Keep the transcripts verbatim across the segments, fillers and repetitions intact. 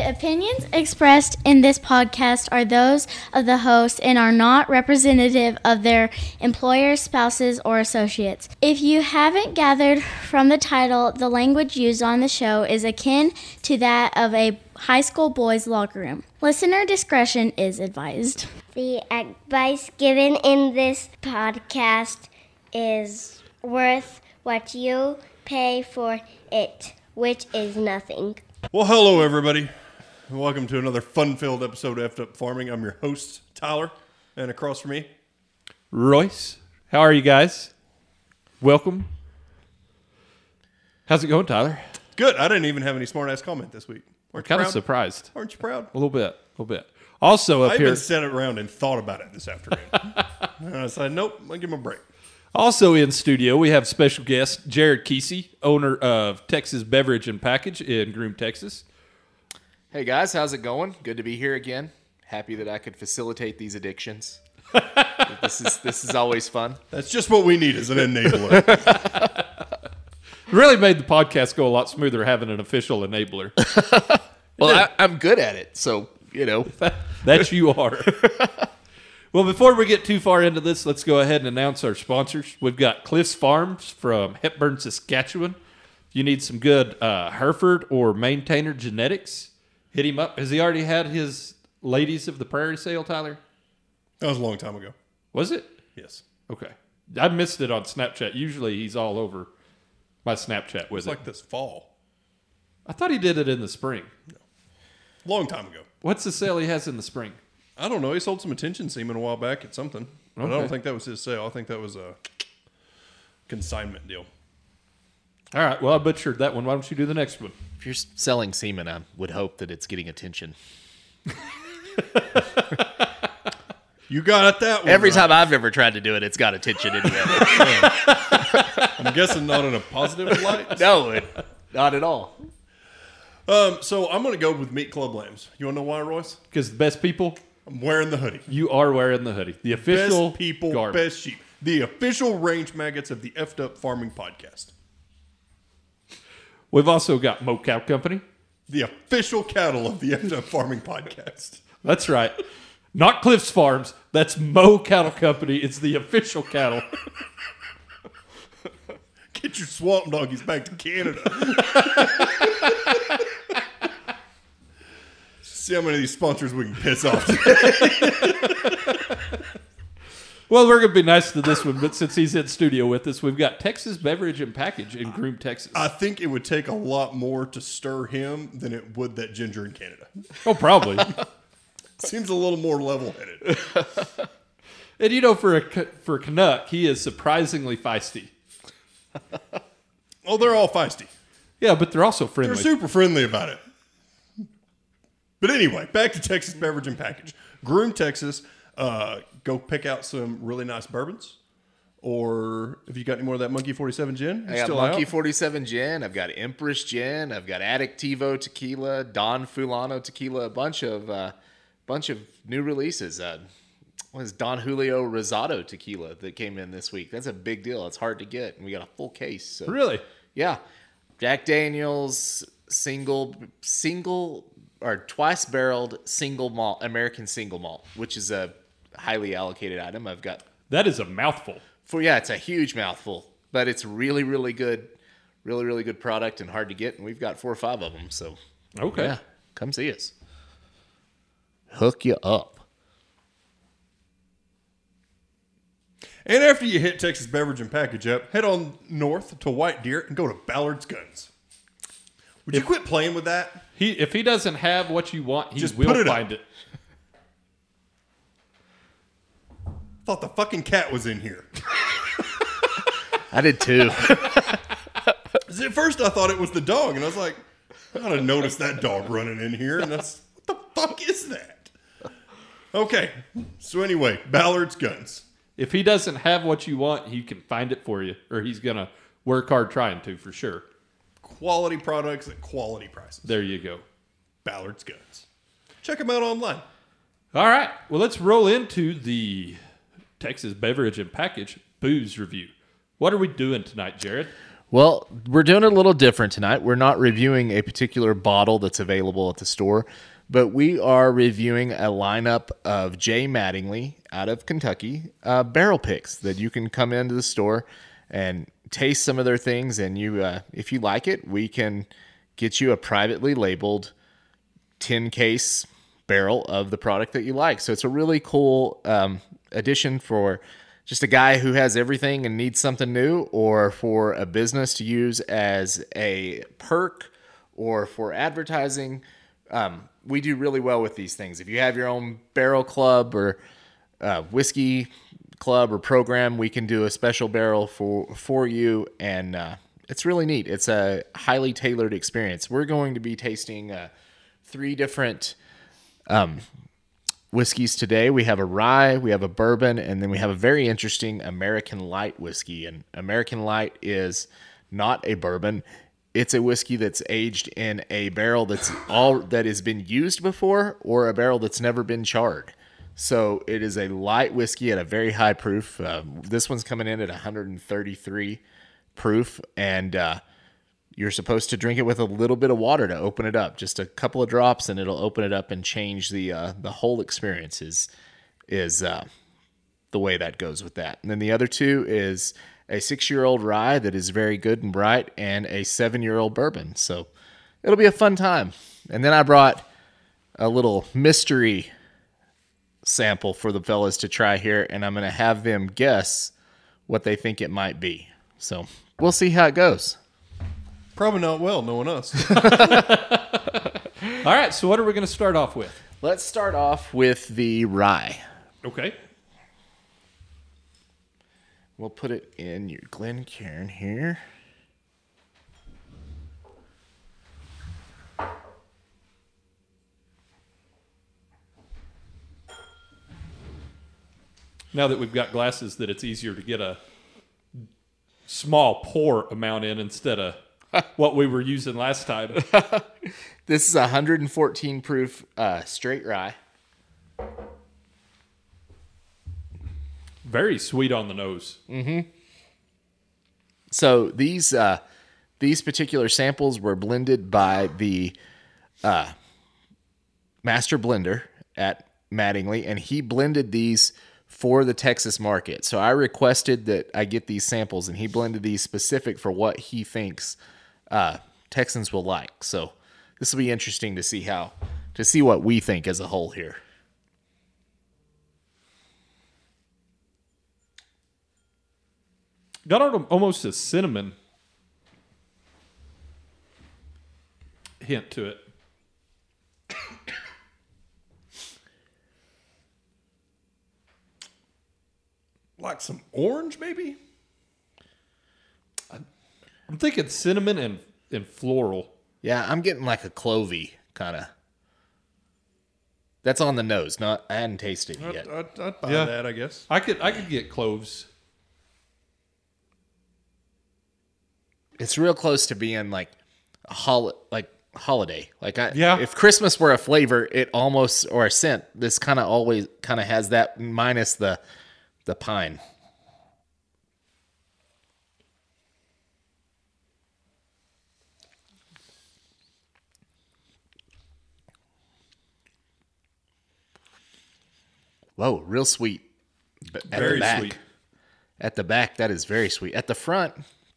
The opinions expressed in this podcast are those of the host and are not representative of their employers, spouses, or associates. If you haven't gathered from the title, the language used on the show is akin to that of a high school boys' locker room. Listener discretion is advised. The advice given in this podcast is worth what you pay for it, which is nothing. Well, hello, everybody. Welcome to another fun-filled episode of Effed Up Farming. I'm your host, Tyler, and across from me, Royce. How are you guys? Welcome. How's it going, Tyler? good. I didn't even have any smart-ass comment this week. Aren't you Kind of proud? surprised. Aren't you proud? A little bit. A little bit. Also up I here. even sat around and thought about it this afternoon. And I said, nope, I'll give him a break. Also in studio, we have special guest Jared Kesey, owner of Texas Beverage and Package in Groom, Texas. Hey guys, how's it going? Good to be here again. Happy that I could facilitate these addictions. this is this is always fun. That's just what we need as an enabler. Really made the podcast go a lot smoother having an official enabler. Well, I, I'm good at it, so you know. That you are. Well, before we get too far into this, let's go ahead and announce our sponsors. We've got Cliff's Farms from Hepburn, Saskatchewan. If you need some good uh, Hereford or Maintainer genetics, hit him up. Has he already had his Ladies of the Prairie sale, Tyler? That was a long time ago. Was it? Yes. Okay. I missed it on Snapchat. Usually he's all over my Snapchat with It's it. like this fall. I thought he did it in the spring. Long time ago. What's the sale he has in the spring? I don't know. He sold some attention semen a while back at something. But I Okay. don't think that was his sale. I think that was a consignment deal. All right. Well, I butchered that one. Why don't you do the next one? If you're selling semen, I would hope that it's getting attention. You got that one. Every right. time I've ever tried to do it, it's got attention anyway. I'm guessing not in a positive light. No, it, not at all. Um, so I'm going to go with Meat Club Lambs. You want to know why, Royce? Because the best people, I'm wearing the hoodie. you are wearing the hoodie. The official Best people, garb. best sheep. The official range maggots of the Effed Up Farming Podcast. We've also got Mo Cow Company. The official cattle of the Effed Up Farming Podcast. That's right. Not Cliff's Farms. That's Mo Cattle Company. It's the official cattle. Get your swamp doggies back to Canada. See how many of these sponsors we can piss off today. Well, we're going to be nice to this one, but since he's in studio with us, we've got Texas Beverage and Package in Groom, Texas. I think it would take a lot more to stir him than it would that ginger in Canada. oh, probably. Seems a little more level-headed. And you know, for a for a Canuck, he is surprisingly feisty. Oh, they're all feisty. Yeah, but they're also friendly. They're super friendly about it. But anyway, back to Texas Beverage and Package. Groom, Texas. Uh, go pick out some really nice bourbons. Or if you got any more of that Monkey forty-seven gin, I got still Monkey out? forty-seven gin. I've got Empress gin. I've got Addictivo tequila, Don Fulano tequila. A bunch of uh, bunch of new releases. Uh, what is Don Julio Rosado tequila that came in this week? That's a big deal. It's hard to get, and we got a full case. So. Really? Yeah, Jack Daniel's single single or twice barreled single malt American single malt, which is a highly allocated item. I've got That is a mouthful. for yeah, it's a huge mouthful, but it's really really good, really really good product and hard to get. And we've got four or five of them. So Okay. yeah, come see us. Hook you up. And after you hit Texas Beverage and Package up, head on north to White Deer and go to Ballard's Guns. Would you quit playing with that? He if he doesn't have what you want, he Just will put it up. find it. Thought the fucking cat was in here. I did too. 'Cause at first I thought it was the dog, and I was like, I gotta notice that dog running in here, and that's, what the fuck is that? Okay, so anyway, Ballard's Guns. If he doesn't have what you want, he can find it for you, or he's gonna work hard trying to for sure. Quality products at quality prices. There you go. Ballard's Guns. Check them out online. All right. Well, let's roll into the Texas Beverage and Package booze review. What are we doing tonight, Jared? Well, we're doing it a little different tonight. We're not reviewing a particular bottle that's available at the store, but we are reviewing a lineup of Jay Mattingly out of Kentucky uh, barrel picks that you can come into the store and taste some of their things. And you, uh, if you like it, we can get you a privately labeled tin case barrel of the product that you like. So it's a really cool um, addition for just a guy who has everything and needs something new, or for a business to use as a perk or for advertising. Um, we do really well with these things. If you have your own barrel club or uh, whiskey club or program, we can do a special barrel for, for you. And uh, it's really neat. It's a highly tailored experience. We're going to be tasting uh, three different um, whiskeys today. We have a rye, we have a bourbon, and then we have a very interesting American Light whiskey. And American Light is not a bourbon. It's a whiskey that's aged in a barrel that's all that has been used before, or a barrel that's never been charred. So it is a light whiskey at a very high proof. Uh, this one's coming in at one hundred thirty-three proof, and uh, you're supposed to drink it with a little bit of water to open it up. Just a couple of drops, and it'll open it up and change the uh, the whole experience. Is is uh, the way that goes with that. And then the other two is a six-year-old rye that is very good and bright, and a seven-year-old bourbon. So it'll be a fun time. And then I brought a little mystery sample for the fellas to try here, and I'm going to have them guess what they think it might be. So we'll see how it goes. Probably not well, knowing us. All right, so what are we going to start off with? Let's start off with the rye. Okay. We'll put it in your Glencairn here. Now that we've got glasses, that it's easier to get a small pour amount in instead of what we were using last time. This is a one hundred fourteen proof uh, straight rye. Very sweet on the nose. Mm-hmm. So these uh, these particular samples were blended by the uh, master blender at Mattingly, and he blended these for the Texas market. So I requested that I get these samples, and he blended these specific for what he thinks uh, Texans will like. So this will be interesting to see how to see what we think as a whole here. Got almost a cinnamon hint to it. Like some orange, maybe? I'm thinking cinnamon and, and floral. Yeah, I'm getting like a clovey kind of. That's on the nose. Not I hadn't tasted it I'd, yet. I'd, I'd buy Yeah. that, I guess. I could I could get cloves. It's real close to being like a hol- like holiday. Like I, Yeah. if Christmas were a flavor, it almost or a scent. This kind of always kind of has that minus the the pine. Whoa, real sweet. But at Very the back, sweet. At the back, that is very sweet. At the front,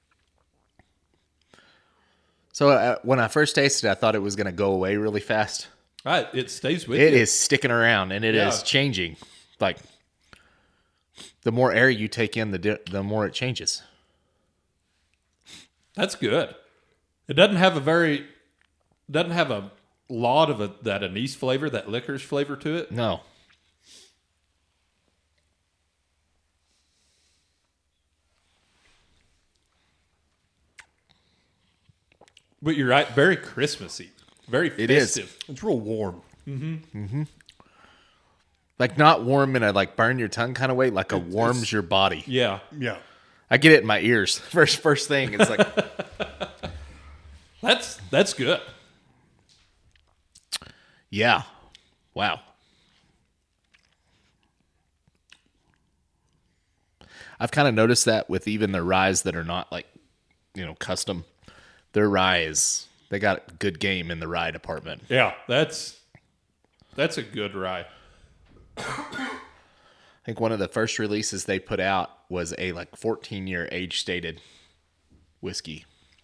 so uh, when I first tasted it, I thought it was going to go away really fast. Right, it stays with It you. is sticking around, and it is Yeah. changing. Like the more air you take in, the di- the more it changes. That's good. It doesn't have a very doesn't have a lot of a, that anise flavor, that licorice flavor to it. No, But you're right, very Christmassy, very It is. festive. It's real warm. like not warm in a like burn your tongue kind of way. Like a warms your body. Yeah, Yeah. I get it in my ears. First first thing, it's like that's that's good. yeah, wow. I've kind of noticed that with even the ryes that are not like you know, custom. Their rye is, they got good game in the rye department. Yeah, that's that's a good rye. I think one of the first releases they put out was a like fourteen year age stated whiskey.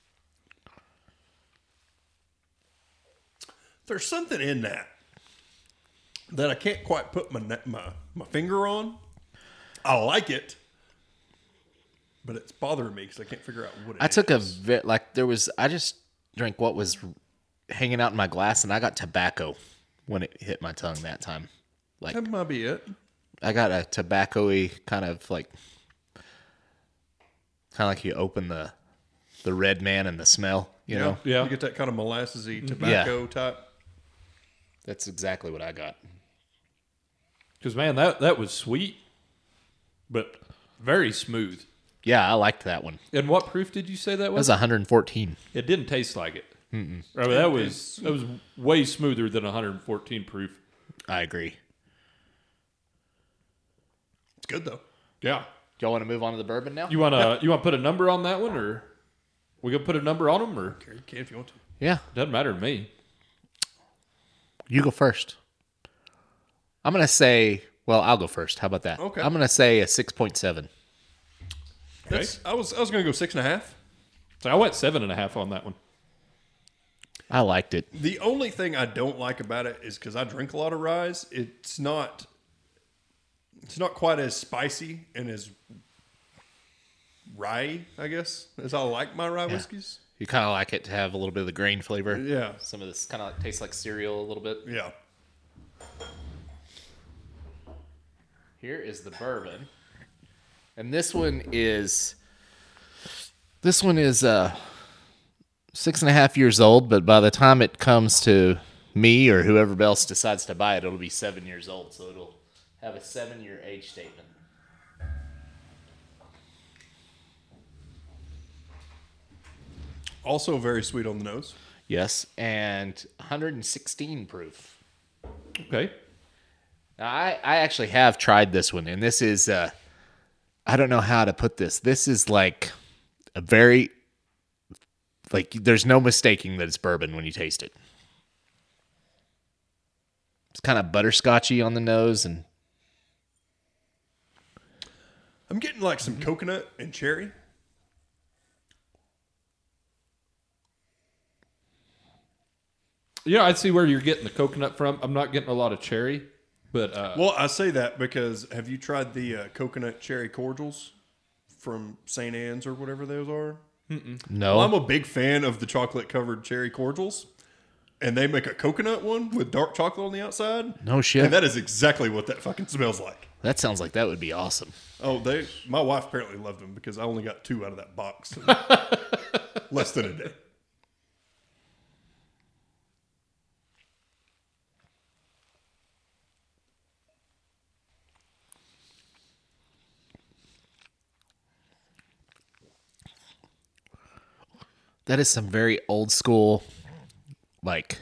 There's something in that that I can't quite put my ne- my, my finger on. I like it, but it's bothering me because I can't figure out what it I is. took a vi- like there was I just drank what was hanging out in my glass, and I got tobacco when it hit my tongue that time. Like That might be it. I got a tobacco-y kind of like kind of like you open the the red man and the smell, you know. Yeah. You get that kind of molassesy tobacco type. That's exactly what I got. Because, man, that, that was sweet, but very smooth. Yeah, I liked that one. And what proof did you say that That was? was one hundred fourteen. It didn't taste like it. Mm-mm. I mean, that was that was way smoother than one hundred fourteen proof. I agree. It's good though. Yeah. Y'all want to move on to the bourbon now? You wanna you wanna put a number on that one, or we gonna put a number on them, or You can if you want to. Yeah, doesn't matter to me. you go first. I'm gonna say. Well, I'll go first. How about that? Okay. I'm gonna say a six point seven. That's, I was I was going to go six and a half. So I went seven and a half on that one. I liked it. The only thing I don't like about it is because I drink a lot of rye. It's not. It's not quite as spicy and as rye, I guess, as I like my rye whiskeys. You kind of like it to have a little bit of the grain flavor. Yeah, Some of this kind of like, tastes like cereal a little bit. yeah. Here is the bourbon, and this one is this one is uh six and a half years old. But by the time it comes to me or whoever else decides to buy it, it'll be seven years old. So it'll have a seven-year age statement. Also very sweet on the nose. Yes, and one hundred sixteen proof. Okay. Now, I, I actually have tried this one, and this is, uh, I don't know how to put this. This is like a very, like, there's no mistaking that it's bourbon when you taste it. It's kind of butterscotchy on the nose, and I'm getting like some coconut and cherry. Yeah, I see where you're getting the coconut from. I'm not getting a lot of cherry, but uh, Well, I say that because have you tried the uh, coconut cherry cordials from Saint Anne's or whatever those are? no. Well, I'm a big fan of the chocolate covered cherry cordials, and they make a coconut one with dark chocolate on the outside. No shit. And that is exactly what that fucking smells like. That sounds like that would be awesome. Oh, they. My wife apparently loved them because I only got two out of that box in less than a day. That is some very old school, like,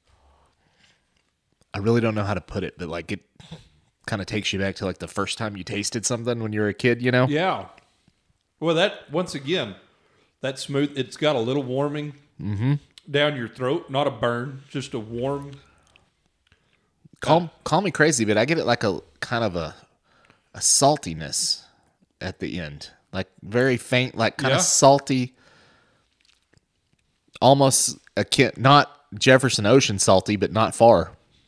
I really don't know how to put it, but like it kind of takes you back to like the first time you tasted something when you were a kid, you know? yeah. Well, that once again, that smooth. It's got a little warming down your throat, not a burn, just a warm. Call call me crazy, but I get it like a kind of a a saltiness at the end, like very faint, like kind Yeah. of salty, almost akin, not Jefferson Ocean salty, but not far.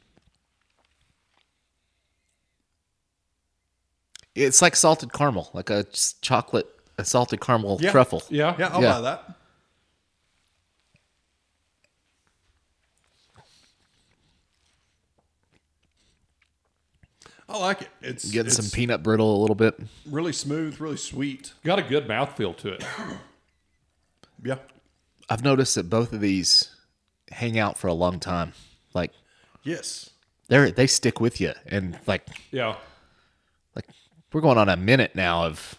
It's like salted caramel, like a s- chocolate, a salted caramel Yeah. truffle. Yeah. Yeah, I'll Yeah. buy that. I like it. It's Getting it's some peanut brittle a little bit. really smooth, really sweet. Got a good mouthfeel to it. Yeah. I've noticed that both of these hang out for a long time. Like Yes. they they stick with you, and like Yeah. like we're going on a minute now of.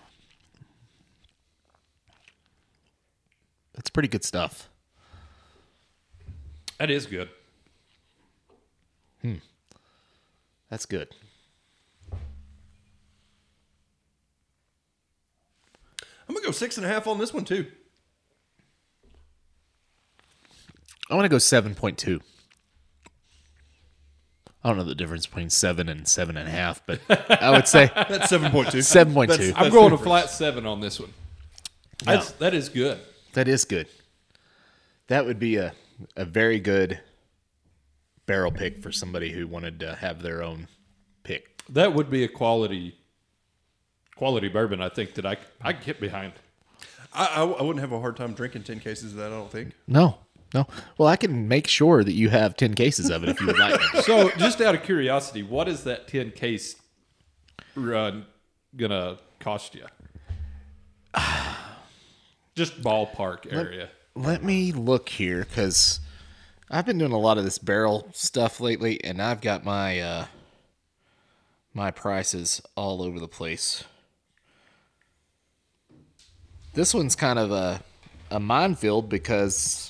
That's pretty good stuff. That is good. That's good. I'm gonna go six and a half on this one too. I want to go seven point two. I don't know the difference between seven and seven and a half, but I would say That's seven point two. seven point two. That's- I'm that's going the a flat seven on this one. No. That's that is good. That is good. That would be a, a very good barrel pick for somebody who wanted to have their own pick. That would be a quality quality bourbon. I think that I I could get behind. I, I, I wouldn't have a hard time drinking ten cases of that, I don't think. No, no. Well, I can make sure that you have ten cases of it if you would like. So, just out of curiosity, what is that ten case run gonna cost you? Just ballpark area. Let me look here because I've been doing a lot of this barrel stuff lately, and I've got my uh, my prices all over the place. This one's kind of a a minefield because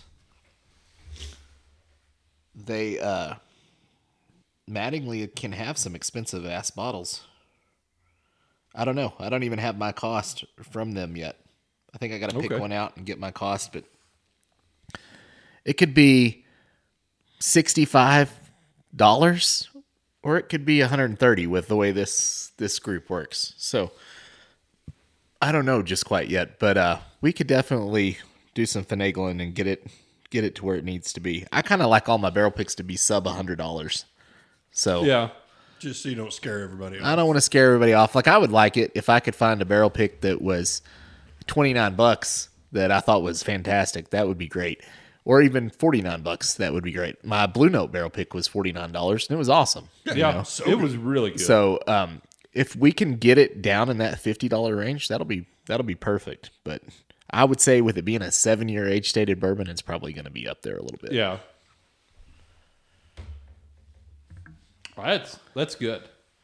they uh, Mattingly can have some expensive ass bottles. I don't know. I don't even have my cost from them yet. I think I got to pick Okay. one out and get my cost, but it could be sixty-five dollars or it could be one hundred thirty with the way this this group works. So I don't know just quite yet, but uh, we could definitely do some finagling and get it get it to where it needs to be. I kind of like all my barrel picks to be sub one hundred dollars. So Yeah. Just so you don't scare everybody off. I don't want to scare everybody off. Like I would like it if I could find a barrel pick that was twenty-nine bucks that I thought was fantastic. That would be great. Or even forty-nine bucks. That would be great. My Blue Note barrel pick was forty-nine dollars and it was awesome. Yeah. so it good. was really good. So, um, if we can get it down in that fifty dollars range, that'll be, that'll be perfect. But I would say with it being a seven year age stated bourbon, it's probably going to be up there a little bit. yeah. That's that's good.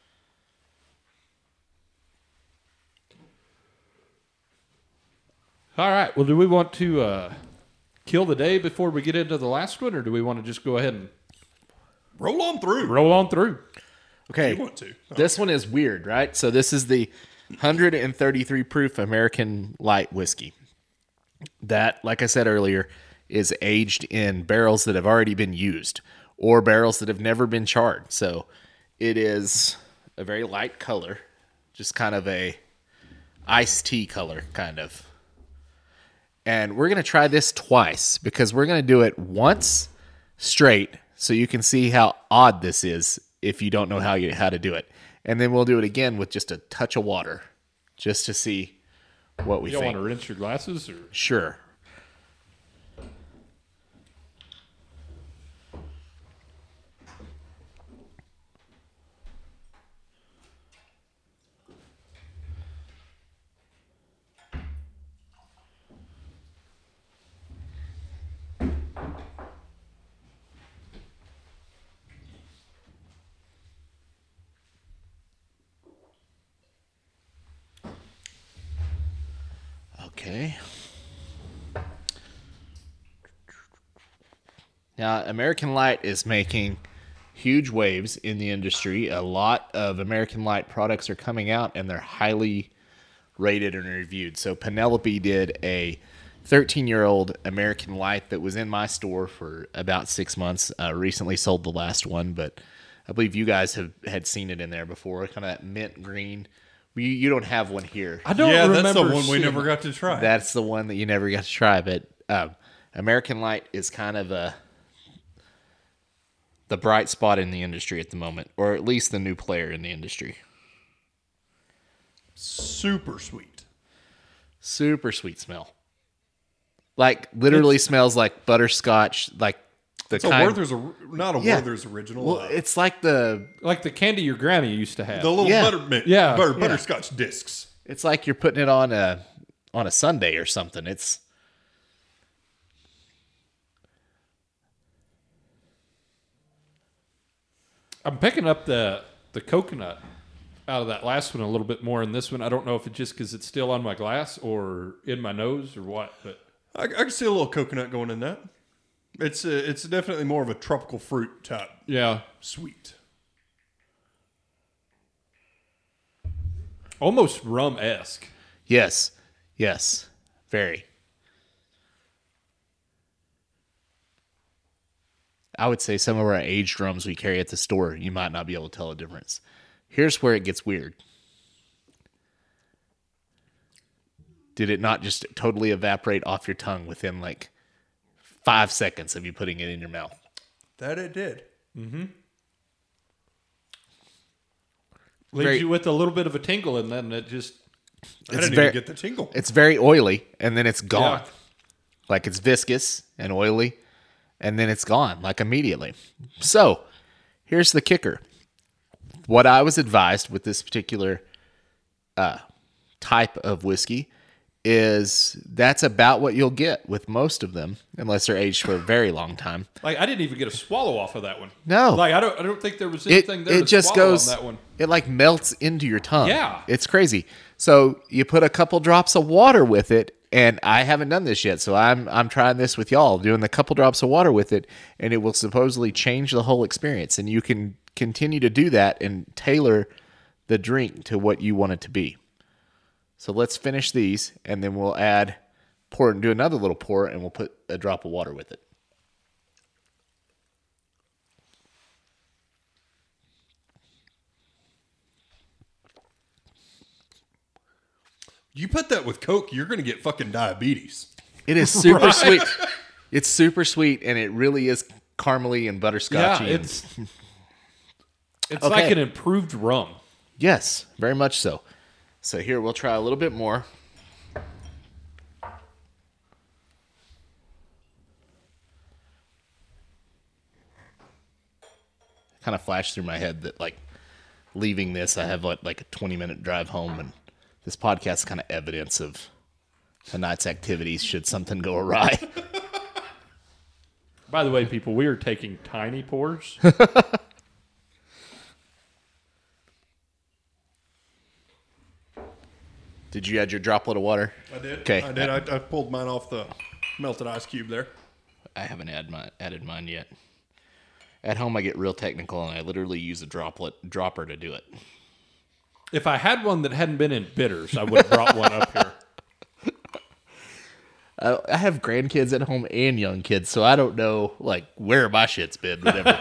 All right. Well, do we want to uh, kill the day before we get into the last one, or do we want to just go ahead and Roll on through. roll on through? Okay. You want to. This one is weird, right? So this is the one hundred thirty-three proof American Light whiskey. That, like I said earlier, is aged in barrels that have already been used or barrels that have never been charred. So it is a very light color, just kind of a iced tea color, kind of. And we're going to try this twice because we're going to do it once straight so you can see how odd this is if you don't know how you, how to do it. And then we'll do it again with just a touch of water just to see what we You don't think. want to rinse your glasses, or Sure. Okay. Now, American Light is making huge waves in the industry. A lot of American Light products are coming out, and they're highly rated and reviewed. So Penelope did a thirteen-year-old American Light that was in my store for about six months. Uh, recently sold the last one, but I believe you guys have had seen it in there before. Kind of that mint green. You, you don't have one here. I don't Yeah, remember. that's the one we seeing- never got to try. That's the one that you never got to try. But um, American Light is kind of a the bright spot in the industry at the moment, or at least the new player in the industry. Super sweet. Super sweet smell. Like literally smells like butterscotch. Like the So kind. Werther's, a, not a Yeah. Werther's original. Well, uh, it's like the. like the candy your granny used to have. the little yeah. buttermint, Yeah. butter, Yeah. butterscotch discs. It's like you're putting it on a on a Sunday or something. It's. I'm picking up the the coconut out of that last one a little bit more in this one. I don't know if it's just because it's still on my glass or in my nose or what, but I, I can see a little coconut going in that. It's a, it's definitely more of a tropical fruit type yeah, sweet. almost rum esque. Yes. Yes. Very. I would say some of our aged rums we carry at the store, you might not be able to tell a difference. Here's where it gets weird. Did it not just totally evaporate off your tongue within like five seconds of you putting it in your mouth? That it did. Leaves Very- you with a little bit of a tingle, and then it just I It's didn't very- even get the tingle. It's very oily, and then it's gone. Yeah. Like it's viscous and oily, and then it's gone, like immediately. So, here's the kicker. What I was advised with this particular uh, type of whiskey is that's about what you'll get with most of them, unless they're aged for a very long time. like I didn't even get a swallow off of that one. No. like I don't I don't think there was It, anything there it to just swallow goes, on that one. it like melts into your tongue. Yeah. It's crazy. So you put a couple drops of water with it, and I haven't done this yet, so I'm I'm trying this with y'all, doing the couple drops of water with it, and it will supposedly change the whole experience. And you can continue to do that and tailor the drink to what you want it to be. So let's finish these, and then we'll add, pour and do another little pour, and we'll put a drop of water with it. You put that with Coke, you're going to get fucking diabetes. It is super Right. sweet. It's super sweet, and it really is caramely and butterscotchy. Yeah, and- it's it's Okay. like an improved rum. yes, very much so. So here, we'll try a little bit more. Kind of flashed through my head that, like, leaving this, I have like, like a twenty minute drive home, and this podcast is kind of evidence of tonight's activities should something go awry. By the way, people, we are taking tiny pours. Did you add your droplet of water? I did. Okay. I did. I, I pulled mine off the melted ice cube there. I haven't add my, added mine yet. At home, I get real technical, and I literally use a droplet dropper to do it. If I had one that hadn't been in bitters, I would have brought one up here. Uh, I have grandkids at home and young kids, so I don't know like where my shit's been. Whatever.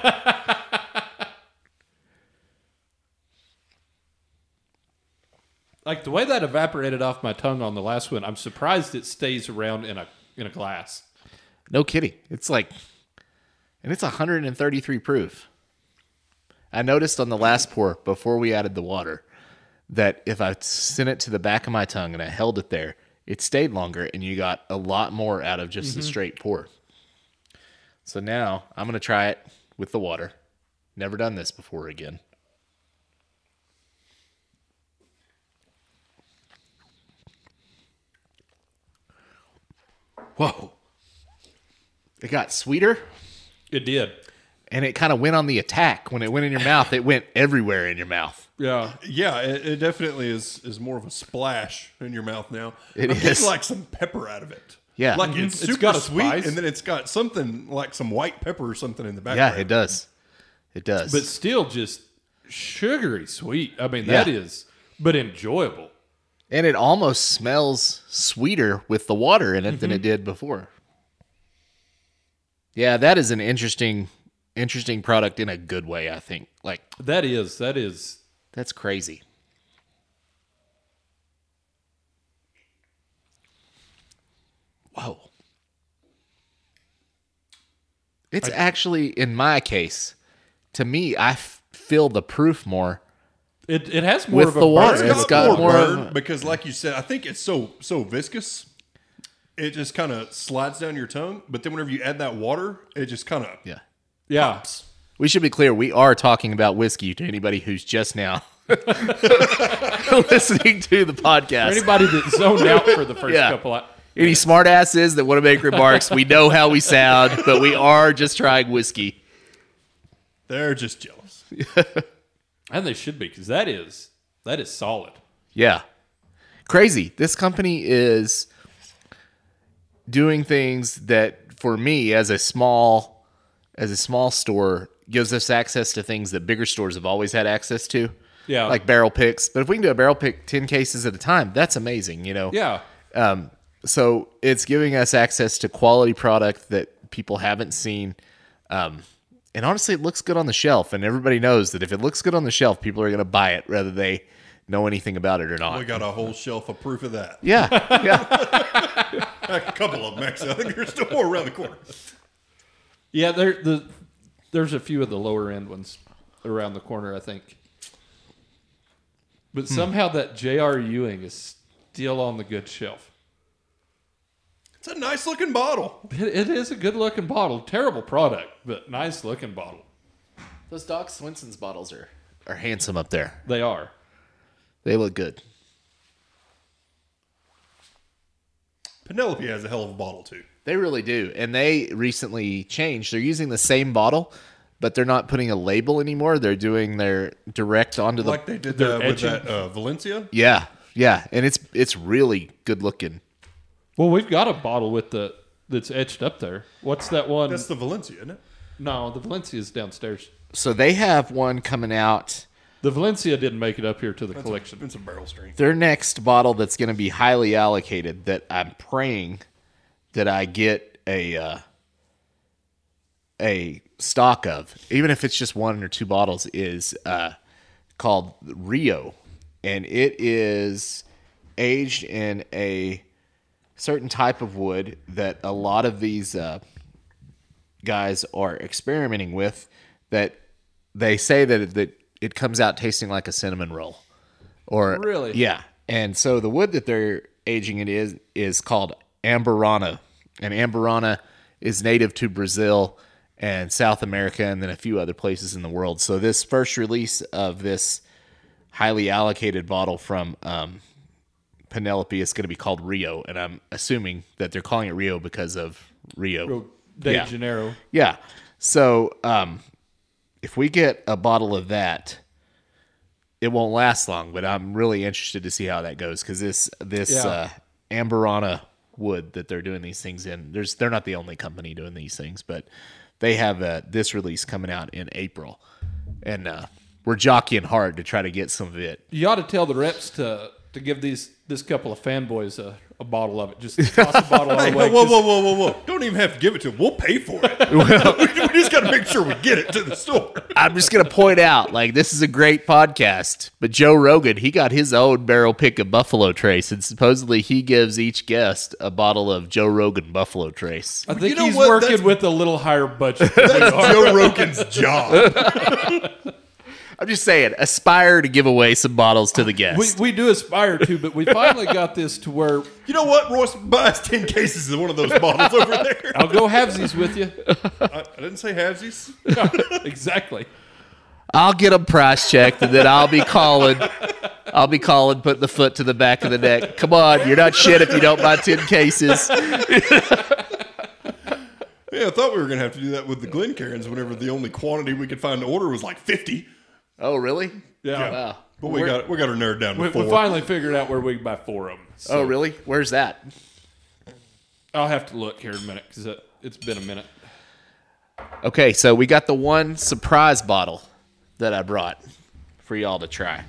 Like the way that evaporated off my tongue on the last one, I'm surprised it stays around in a in a glass. No kidding. It's like, and it's one hundred thirty-three proof. I noticed on the last pour before we added the water that if I sent it to the back of my tongue and I held it there, it stayed longer, and you got a lot more out of just a straight pour. So now I'm going to try it with the water. Never done this before again. Whoa. It got sweeter, It did. and it kind of went on the attack. When it went in your mouth, it went everywhere in your mouth. Yeah. Yeah, it, it definitely is is more of a splash in your mouth now. It I'm getting is. like some pepper out of it. Yeah. Like Mhm. it's It's super got a sweet, spice. and then it's got something like some white pepper or something in the Yeah, background. it does. It does. But still just sugary sweet. I mean, that Yeah. is, but enjoyable. And it almost smells sweeter with the water in it than it did before. Yeah, that is an interesting, interesting product in a good way, I think. Like, That is, that is. that's crazy. Whoa. It's actually, in my case, to me, I f- feel the proof more. It, it has more With of a the water, burn. it's It's got got more more of burn a- because, like you said, I think it's so so viscous. It just kind of slides down your tongue, but then whenever you add that water, it just kind of Yeah. Yeah. pops. We should be clear, we are talking about whiskey to anybody who's just now listening to the podcast. For anybody that zoned out for the first Yeah. couple of. Any smartasses that want to make remarks, we know how we sound, but we are just trying whiskey. They're just jealous. And they should be, because that is, that is solid. Yeah. Crazy. This company is doing things that for me as a small as a small store gives us access to things that bigger stores have always had access to. Yeah. Like barrel picks. But if we can do a barrel pick ten cases at a time, that's amazing, you know. Yeah. Um, so it's giving us access to quality product that people haven't seen. Um, and honestly, it looks good on the shelf. And everybody knows that if it looks good on the shelf, people are going to buy it, whether they know anything about it or not. We got a whole shelf of proof of that. Yeah, yeah. A couple of them, actually. I think there's still more around the corner. Yeah, there the there's a few of the lower end ones around the corner, I think. But somehow that J R. Ewing is still on the good shelf. It's a nice looking bottle. It, it is a good looking bottle. Terrible product, but nice looking bottle. Those Doc Swinson's bottles are, are handsome up there. They are. They look good. Penelope has a hell of a bottle, too. They really do. And they recently changed. They're using the same bottle, but they're not putting a label anymore. They're doing their direct onto the... Like they did They're uh, with etching. that uh, Valencia. Yeah, yeah. And it's it's really good looking. Well, we've got a bottle with the that's etched up there. What's that one? That's the Valencia, isn't it? No, the Valencia is downstairs. So they have one coming out. The Valencia didn't make it up here to the collection. It's a barrel strength. Their next bottle that's going to be highly allocated that I'm praying that I get a uh, a stock of, even if it's just one or two bottles, is uh, called Rio. And it is aged in a certain type of wood that a lot of these uh, guys are experimenting with, that they say that it, that it comes out tasting like a cinnamon roll. Or Really? Yeah. And so the wood that they're aging it is is called Amburana. And Amburana is native to Brazil and South America and then a few other places in the world. So this first release of this highly allocated bottle from um, Penelope is going to be called Rio. And I'm assuming that they're calling it Rio because of Rio. Rio de Yeah. Janeiro. Yeah. So um, if we get a bottle of that, it won't last long, but I'm really interested to see how that goes because this this Yeah. uh, Amburana wood that they're doing these things in, there's they're not the only company doing these things, but they have uh, this release coming out in April, and uh, we're jockeying hard to try to get some of it. You ought to tell the reps to to give these this couple of fanboys a, a bottle of it. Just toss a bottle our Hey, way. whoa, whoa, 'cause- whoa, whoa, whoa, whoa. Don't even have to give it to them. We'll pay for it. we, we just got to make sure we get it to the store. I'm just gonna point out, like, this is a great podcast, but Joe Rogan, he got his own barrel pick of Buffalo Trace, and supposedly he gives each guest a bottle of Joe Rogan Buffalo Trace. I think You know he's what? working That's- with a little higher budget. than we That's are. Joe Rogan's job. I'm just saying, aspire to give away some bottles to the we, guests. we do aspire to, but we finally got this to where You know what? Royce buys ten cases of one of those bottles over there. I'll go halvesies with you. I, I didn't say halvesies. Exactly. I'll get them price checked, and then I'll be calling. I'll be calling, putting the foot to the back of the neck. Come on, you're not shit if you don't buy ten cases. Yeah, I thought we were going to have to do that with the Glencairns whenever the only quantity we could find to order was like fifty. Oh, really? Yeah. Wow. But we got we got her narrowed down to We, four. we finally figured out where we can buy four of them. So Oh, really? Where's that? I'll have to look here in a minute because it, it's been a minute. Okay, so we got the one surprise bottle that I brought for y'all to try.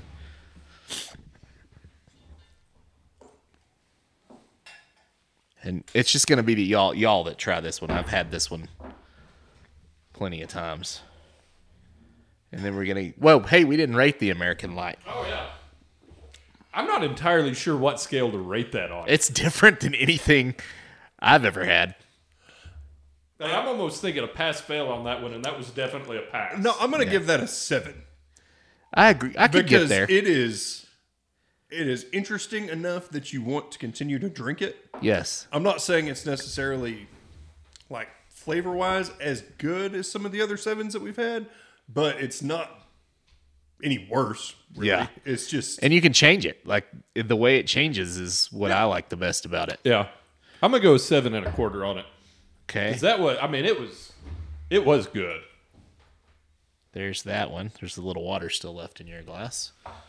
And it's just going to be the y'all y'all that try this one. I've had this one plenty of times. And then we're going to... Whoa, hey, we didn't rate the American Light. Oh, yeah. I'm not entirely sure what scale to rate that on. It's different than anything I've ever had. Hey, I'm almost thinking a pass-fail on that one, and that was definitely a pass. No, I'm going to give that a seven I agree. I could get because there. it is it is interesting enough that you want to continue to drink it. Yes. I'm not saying it's necessarily like flavor wise as good as some of the other sevens that we've had, but it's not any worse. Really. Yeah. It's just And you can change it. Like, the way it changes is what I like the best about it. Yeah. I'm going to go seven and a quarter on it. Okay. Is that what, I mean, it was, it was good. There's that one. There's a little water still left in your glass.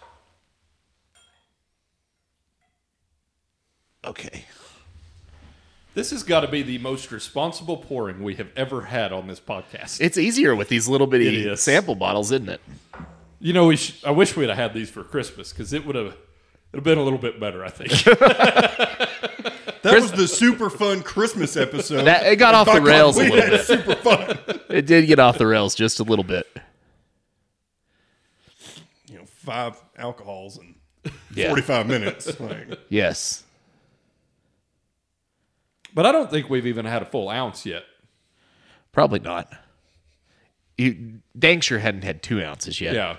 Okay. This has got to be the most responsible pouring we have ever had on this podcast. It's easier with these little bitty It is. sample bottles, isn't it? You know, we sh- I wish we'd have had these for Christmas because it would have it'd have been a little bit better, I think. That was the super fun Christmas episode. That, it got off the By God, rails a we little had bit. super fun. It did get off the rails just a little bit. You know, five alcohols in Yeah. forty-five minutes. Like, Yes. But I don't think we've even had a full ounce yet. Probably not. You dang sure hadn't had two ounces yet. Yeah.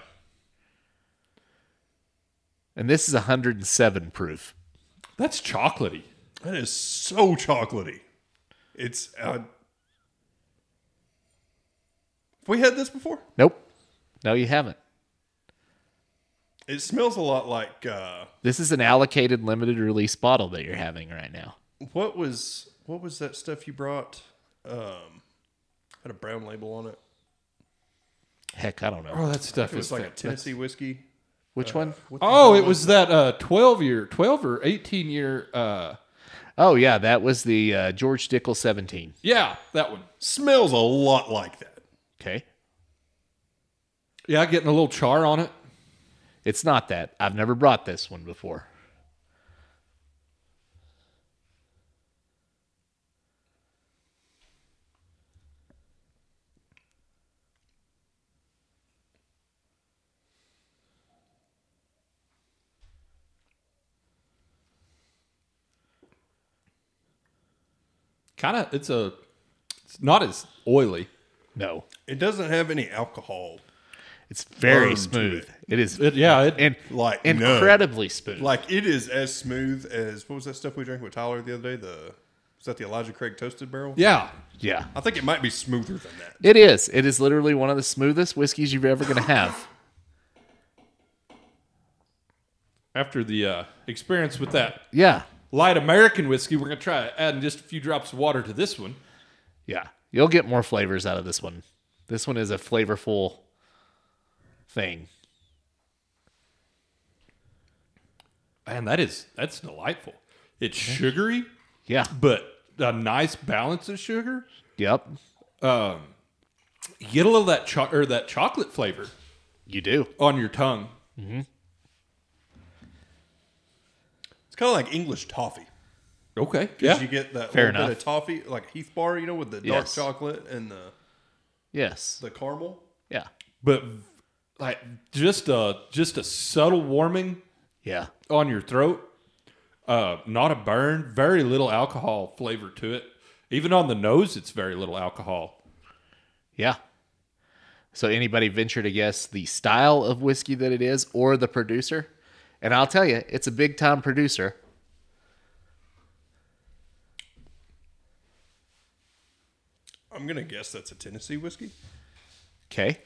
And this is one hundred seven proof. That's chocolatey. that is so chocolatey. It's. Uh, have we had this before? Nope. No, you haven't. It smells a lot like. Uh, This is an allocated limited release bottle that you're having right now. what was what was that stuff you brought? Um, had a brown label on it. Heck, I don't know. Oh, that stuff It is was like a fantastic. Tennessee whiskey. Which one? What the Oh, hell it was that uh, twelve year, twelve or eighteen year. Uh, Oh, yeah, that was the uh, George Dickel seventeen. yeah, that one. Smells a lot like that. Okay. Yeah, getting a little char on it. It's not that. I've never brought this one before. Kind of, it's a, it's not as oily. No. It doesn't have any alcohol. It's very Burn to smooth. it. It is It, yeah, it, and Like none. incredibly smooth. Like it is as smooth as what was that stuff we drank with Tyler the other day? The was that the Elijah Craig toasted barrel? yeah. yeah. I think it might be smoother than that. It is. It is literally one of the smoothest whiskeys you're ever going to have. After the uh, experience with that Yeah. light American whiskey, we're gonna try adding just a few drops of water to this one. Yeah. You'll get more flavors out of this one. This one is a flavorful thing. Man, that is that's delightful. It's sugary, Yeah. but a nice balance of sugar. Yep. You get a little of that cho- or that chocolate flavor You do. on your tongue. It's kind of like English toffee. Okay, Because yeah, you get that Fair little enough. bit of toffee, like Heath Bar, you know, with the dark Yes. chocolate and the Yes. the caramel. Yeah. but like just a just a subtle warming Yeah. on your throat. Uh, not a burn. Very little alcohol flavor to it. Even on the nose, it's very little alcohol. Yeah. So anybody venture to guess the style of whiskey that it is or the producer? And I'll tell you, it's a big time producer. I'm gonna guess that's a Tennessee whiskey. Okay.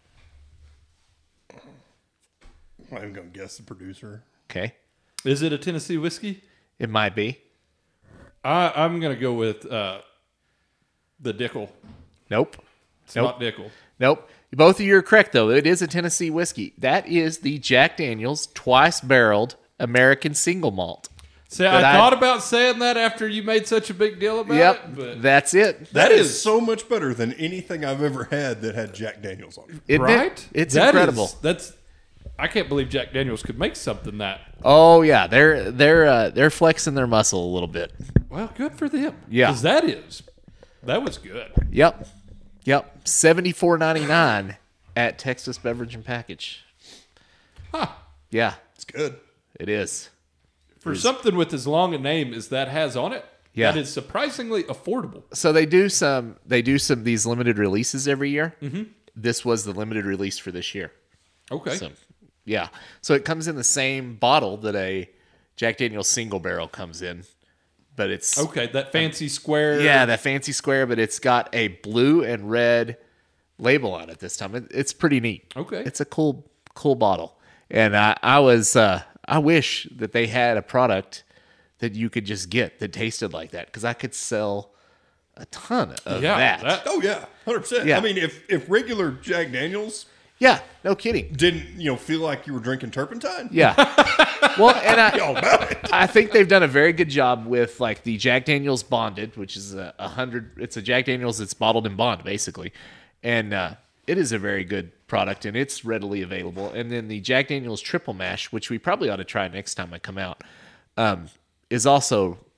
I'm not even gonna guess the producer. Okay. Is it a Tennessee whiskey? It might be. I, I'm gonna go with uh, the Dickel. Nope. It's Nope. not Dickel. Nope. Both of you are correct, though. It is a Tennessee whiskey. That is the Jack Daniels twice barreled American single malt. See, I, But I- thought about saying that after you made such a big deal about Yep. it, but That's it. That is, is- so much better than anything I've ever had that had Jack Daniels on it. Isn't it? right? It's That incredible. is- that's I can't believe Jack Daniels could make something that Oh yeah, they're they're uh, they're flexing their muscle a little bit. well. Good for them. Yeah. because that is that was good. Yep. Yep. seventy-four ninety-nine at Texas Beverage and Package. Huh. Yeah, It's good. it is. For something with as long a name as that has on it, Yeah. that is surprisingly affordable. So they do some they do some these limited releases every year. Mm-hmm. This was the limited release for this year. Okay. So yeah. So it comes in the same bottle that a Jack Daniel's single barrel comes in, but it's Okay, that fancy square. yeah, that fancy square, but it's got a blue and red label on it this time. It, it's pretty neat. Okay. It's a cool, cool bottle. And I, I was, uh, I wish that they had a product that you could just get that tasted like that, because I could sell a ton of Yeah, that. that- Oh yeah, one hundred percent. Yeah. I mean, if if regular Jack Daniels Yeah, no kidding. didn't you know feel like you were drinking turpentine, Yeah. Well, and I, all about it. I think they've done a very good job with like the Jack Daniel's Bonded, which is a, a hundred. It's a Jack Daniel's that's bottled in bond, basically, and uh, it is a very good product and it's readily available. And then the Jack Daniel's Triple Mash, which we probably ought to try next time I come out, um, is also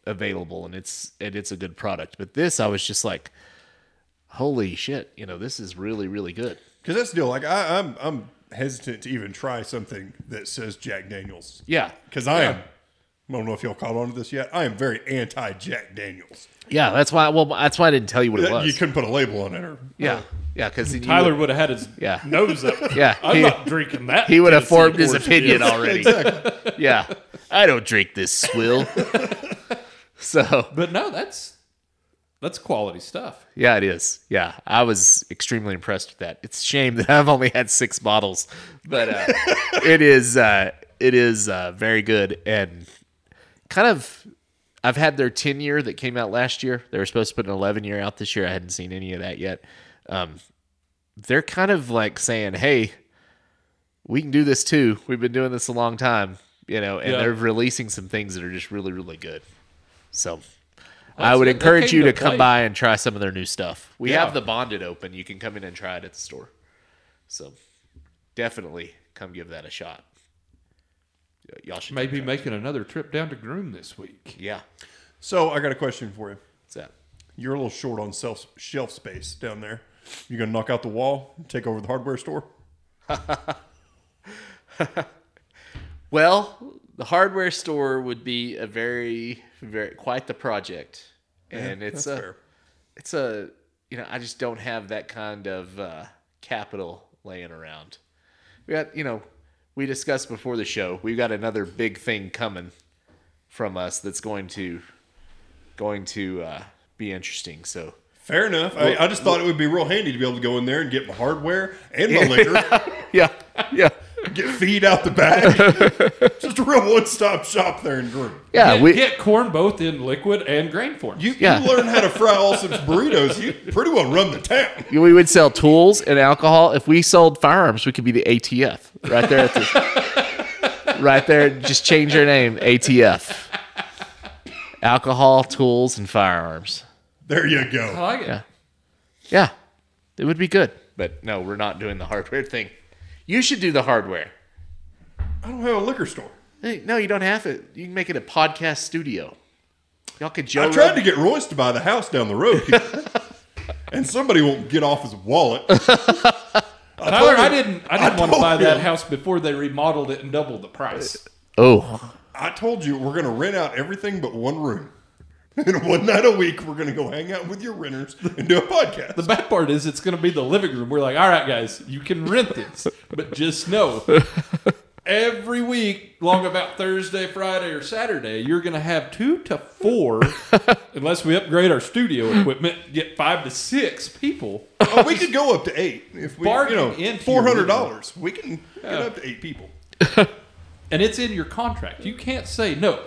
available, and it's and it's a good product. But this, I was just like, holy shit, you know, this is really, really good. Because that's the deal. Like I, I'm, I'm hesitant to even try something that says Jack Daniels. Yeah. Because I Yeah. am. I don't know if y'all caught on to this yet. I am very anti Jack Daniels. Yeah, that's why. Well, that's why I didn't tell you what it You was. couldn't put a label on it, or Yeah, yeah, because Tyler would have had his Yeah. nose up. Yeah, I'm he- not drinking that. he would have Tennessee formed his orange opinion juice. already. exactly. Yeah, I don't drink this swill. So But no, that's that's quality stuff. yeah, it is. Yeah, I was extremely impressed with that. It's a shame that I've only had six bottles, but uh, it is uh, it is uh, very good and kind of. I've had their ten year that came out last year. They were supposed to put an eleven year out this year. I hadn't seen any of that yet. Um, they're kind of like saying, "Hey, we can do this too. We've been doing this a long time." You know, and Yeah. they're releasing some things that are just really, really good. So I would that- that encourage came you to to come play. by and try some of their new stuff. We Yeah. have the Bonded open. You can come in and try it at the store. So definitely come give that a shot. Y- Y'all should Maybe come try it. making another trip down to Groom this week. Yeah. So I got a question for you. What's that? You're a little short on self shelf space down there. You gonna knock out the wall, and take over the hardware store? Well, the hardware store would be a very, very quite the project, and it's that's a, fair. it's a, you know, I just don't have that kind of uh, capital laying around. We got, you know, we discussed before the show. We've got another big thing coming from us that's going to, going to uh, be interesting. So Fair enough. I, I just thought it would be real handy to be able to go in there and get my hardware and my liquor, yeah, yeah, get feed out the back. Just a real one-stop shop there in Groom. yeah. Get, we get corn both in liquid and grain form. You, Yeah. you learn how to fry Olson's burritos, you pretty well run the town. we would sell tools and alcohol. If we sold firearms, we could be the A T F right there at the, right there. Just change your name, A T F. Alcohol, tools, and firearms. There you I go. like it. Yeah. Yeah, it would be good. But no, we're not doing the hardware thing. You should do the hardware. I don't have a liquor store. Hey, no, you don't have it. You can make it a podcast studio. Y'all could Joe I tried Rogan- to get Royce to buy the house down the road, and somebody won't get off his wallet. Tyler, I didn't. I didn't I want to told buy that him. house before they remodeled it and doubled the price. Oh, I told you we're going to rent out everything but one room. And one night a week, we're going to go hang out with your renters and do a podcast. The bad part is it's going to be the living room. We're like, all right, guys, you can rent this, but just know every week, long about Thursday, Friday, or Saturday, you're going to have two to four, unless we upgrade our studio equipment, get five to six people. Oh, we could go up to eight if we, you Bargain know, into four hundred your dollars. We can get up to eight people. And it's in your contract. You can't say no.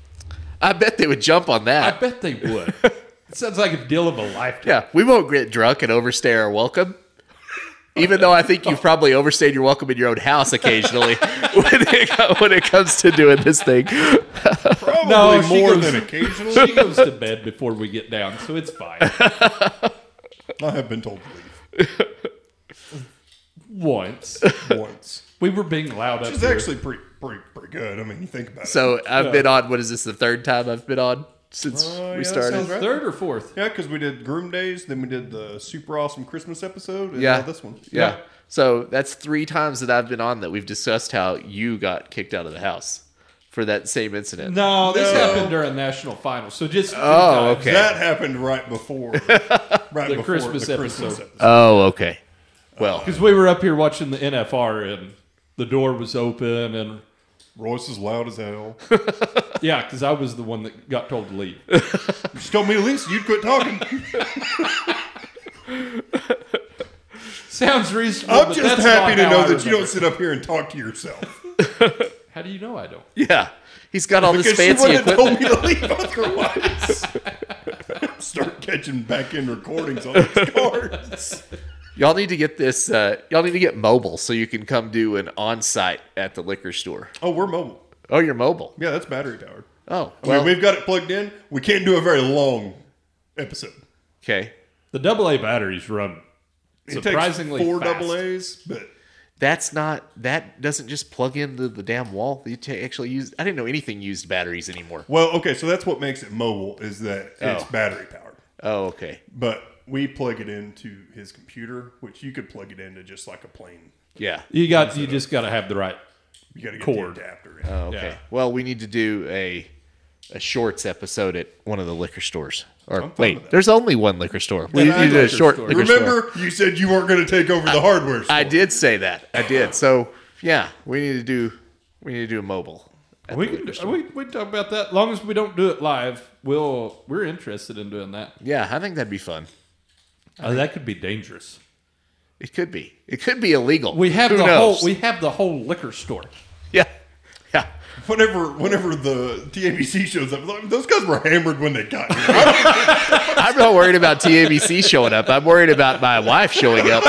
I bet they would jump on I that. bet they would. It sounds like a deal of a lifetime. Yeah, we won't get drunk and overstay our welcome. Even though I think you've probably overstayed your welcome in your own house occasionally when, it, when it comes to doing this thing. Probably No, she more goes- than occasionally. She goes to bed before we get down, so it's fine. I have been told to leave Once. once. We were being loud up Which is here. actually pretty, pretty, pretty good. I mean, you think about it. So I've been on, what is this, the third time I've been on since Uh, yeah, we that started? sounds right. Third or fourth? Yeah, because we did Groom Days, then we did the super awesome Christmas episode, and Yeah. now this one. Yeah. So that's three times that I've been on that we've discussed how you got kicked out of the house for that same incident. No, this No. happened during national finals. So just Oh, okay. That happened right before, right The before Christmas the episode. Christmas episode. Oh, okay. Well, because we were up here watching the N F R and the door was open and Royce is loud as hell. yeah, because I was the one that got told to leave. You just told me to leave, so you'd quit talking. Sounds reasonable. I'm but just that's happy not to how know I that you remember. don't sit up here and talk to yourself. How do you know I don't? yeah. He's got all this Because she fancy wouldn't have equipment. told me to leave otherwise. Start catching back end recordings on these cards. Y'all need to get this. Uh, y'all need to get mobile so you can come do an on-site at the liquor store. Oh, we're mobile. Oh, you're mobile. Yeah, that's battery powered. Oh, I well, mean, we've got it plugged in. We can't do a very long episode. okay. The double A batteries run It surprisingly takes four fast. double A's, but that's not, that doesn't just plug into the damn wall. You ta- actually use, I didn't know anything used batteries anymore. Well, okay, so that's what makes it mobile is that it's Oh. battery powered. Oh, okay. But we plug it into his computer, which you could plug it into just like a plain. Yeah. You got you just got to have the right. You got to get Cord. the adapter in. Oh, okay. Yeah. Well, we need to do a a shorts episode at one of the liquor stores. Or I'm fine with wait, that. there's only one liquor store. We Yeah, need to do a liquor short store. liquor store. Remember, you said you weren't going to take over the hardware store. I did say that. I did. So yeah, we need to do we need to do a mobile. at We the can liquor store. we, we can talk about that. As long as we don't do it live, we'll we're interested in doing that. Yeah, I think that'd be fun. Uh, that could be dangerous. It could be. It could be illegal. We have Who the knows? whole we have the whole liquor store. Yeah. Yeah. Whenever, whenever the T A B C shows up, like, those guys were hammered when they got here. I'm not worried about T A B C showing up. I'm worried about my wife showing up.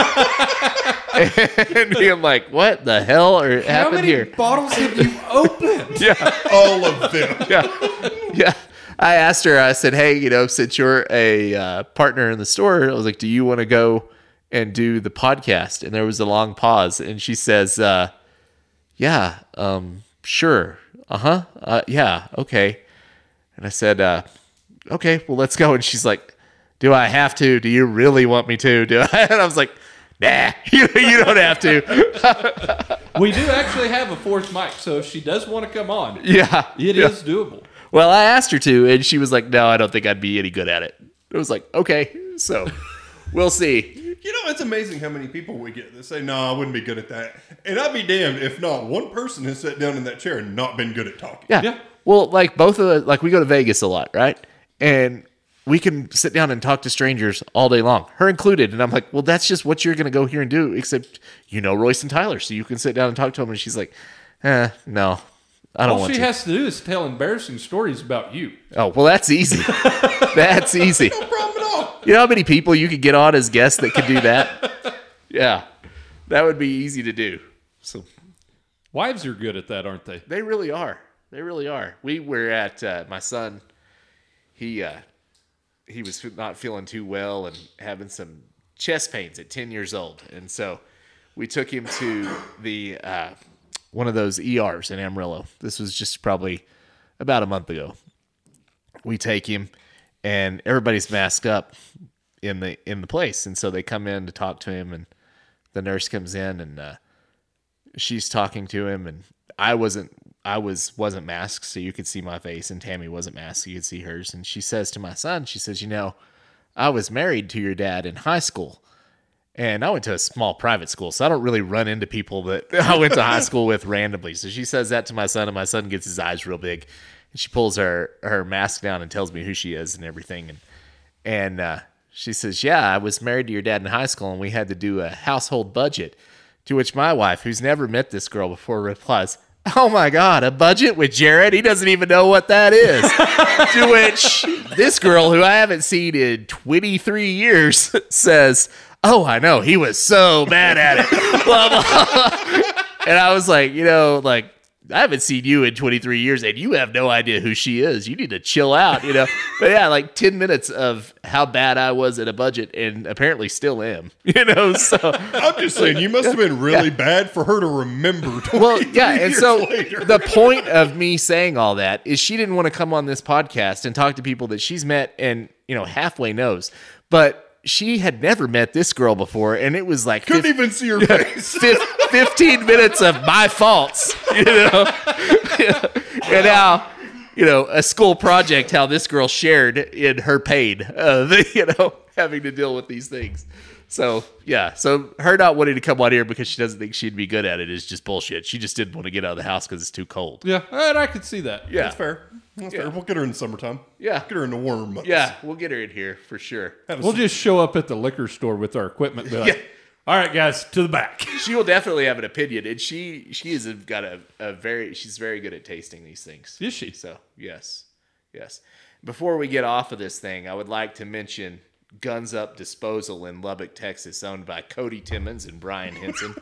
And being like, what the hell are, happened here? bottles have you opened? Yeah. All of them. Yeah. Yeah. I asked her, I said, hey, you know, since you're a uh, partner in the store, I was like, do you want to go and do the podcast? And there was a long pause. And she says, uh, yeah, um, sure. Uh-huh. Uh, yeah. Okay. And I said, uh, okay, well, let's go. And she's like, do I have to? Do you really want me to? Do I? And I was like, nah, you, you don't have to. We do actually have a fourth mic, so if she does want to come on, Yeah. it yeah. is doable. Well, I asked her to, and she was like, no, I don't think I'd be any good at it. It was like, okay, so we'll see. You know, it's amazing how many people we get that say, no, I wouldn't be good at that. And I'd be damned if not one person has sat down in that chair and not been good at talking. Yeah. Yeah. Well, like both of us, like we go to Vegas a lot, right? And we can sit down and talk to strangers all day long, her included. And I'm like, well, that's just what you're going to go here and do, except you know Royce and Tyler, so you can sit down and talk to them. And she's like, eh, no, I don't All want she to. has to do is tell embarrassing stories about you. Oh, well, that's easy. That's easy. No problem at all. You know how many people you could get on as guests that could do that? Yeah. That would be easy to do. So Wives are good at that, aren't they? they really are. They really are. We were at uh, my son. He uh, he was not feeling too well and having some chest pains at ten years old, and so we took him to the uh, one of those E Rs in Amarillo. This was just probably about a month ago. We take him, and everybody's masked up in the in the place, and so they come in to talk to him, and the nurse comes in and uh, she's talking to him, and I wasn't. I was wasn't masked, so you could see my face, and Tammy wasn't masked, so you could see hers. And she says to my son, she says, you know, I was married to your dad in high school, and I went to a small private school, so I don't really run into people that I went to high school with randomly. So she says that to my son, and my son gets his eyes real big, and she pulls her her mask down and tells me who she is and everything. And and uh, she says, yeah, I was married to your dad in high school, and we had to do a household budget. To which my wife, who's never met this girl before, replies, oh my God, a budget with Jared? He doesn't even know what that is. To which this girl, who I haven't seen in twenty-three years, says, oh, I know, he was so bad at it. Blah, blah. And I was like, you know, like, I haven't seen you in twenty-three years, and you have no idea who she is. You need to chill out, you know? But yeah, like ten minutes of how bad I was at a budget, and apparently still am, you know? So, I'm just saying, you must have been really bad for her to remember. well, yeah. And years so later. the point of me saying all that is she didn't want to come on this podcast and talk to people that she's met and, you know, halfway knows. But she had never met this girl before, and it was like couldn't fif- even see her face. fif- fifteen minutes of my faults, you know? And now, you know, a school project, how this girl shared in her pain of, you know, having to deal with these things. So, yeah. So her not wanting to come on here because she doesn't think she'd be good at it is just bullshit. She just didn't want to get out of the house because it's too cold. Yeah, and I could see that. Yeah. That's fair. That's Yeah. fair. We'll get her in the summertime. Yeah. Get her in the warmer months. Yeah, we'll get her in here for sure. Have a We'll s- just show up at the liquor store with our equipment. Be like, Yeah. all right, guys, to the back. She will definitely have an opinion, and she she has got a, a very she's very good at tasting these things. Is she? So yes, yes. Before we get off of this thing, I would like to mention Guns Up Disposal in Lubbock, Texas, owned by Cody Timmons and Brian Henson.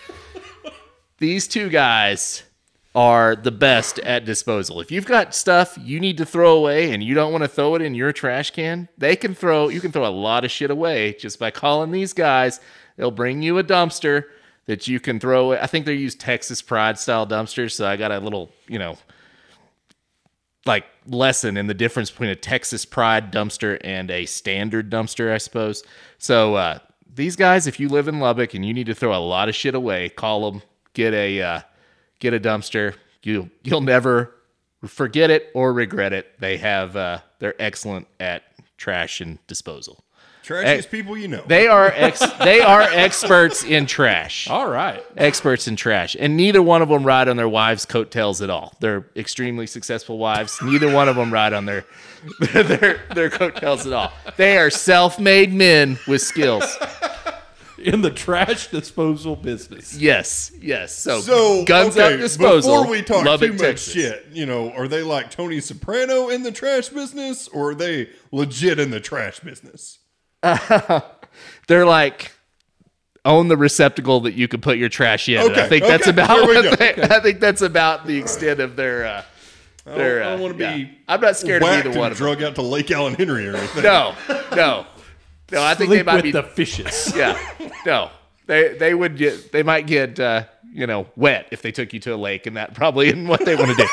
These two guys are the best at disposal. If you've got stuff you need to throw away and you don't want to throw it in your trash can, they can throw you can throw a lot of shit away just by calling these guys. They'll bring you a dumpster. that you can throw. I think they use Texas Pride style dumpsters. So I got a little, you know, like lesson in the difference between a Texas Pride dumpster and a standard dumpster, I suppose. So uh, these guys, if you live in Lubbock and you need to throw a lot of shit away, call them, get a uh, get a dumpster. You you'll never forget it or regret it. They have uh, they're excellent at trash and disposal. Trashiest people you know. They are ex- they are experts in trash. All right. Experts in trash. And neither one of them ride on their wives' coattails at all. They're extremely successful wives. Neither one of them ride on their their their coattails at all. They are self-made men with skills. In the trash disposal business. Yes, yes. So, So, Guns okay, Up Disposal. before we talk Lubbock, too much Texas. shit, you know, are they like Tony Soprano in the trash business, or are they legit in the trash business? They're like own the receptacle that you can put your trash in. And I Okay, think that's okay, about there we what go. they, I think that's about the extent of their uh I don't, their I don't uh, want to yeah. be I'm not scared of whacked either and one of them. drug out to Lake Allen Henry or anything. No, no. No, I think Sleep they might with be the fishes. yeah. No. They they would get they might get uh, you know, wet if they took you to a lake, and that probably isn't what they want to do.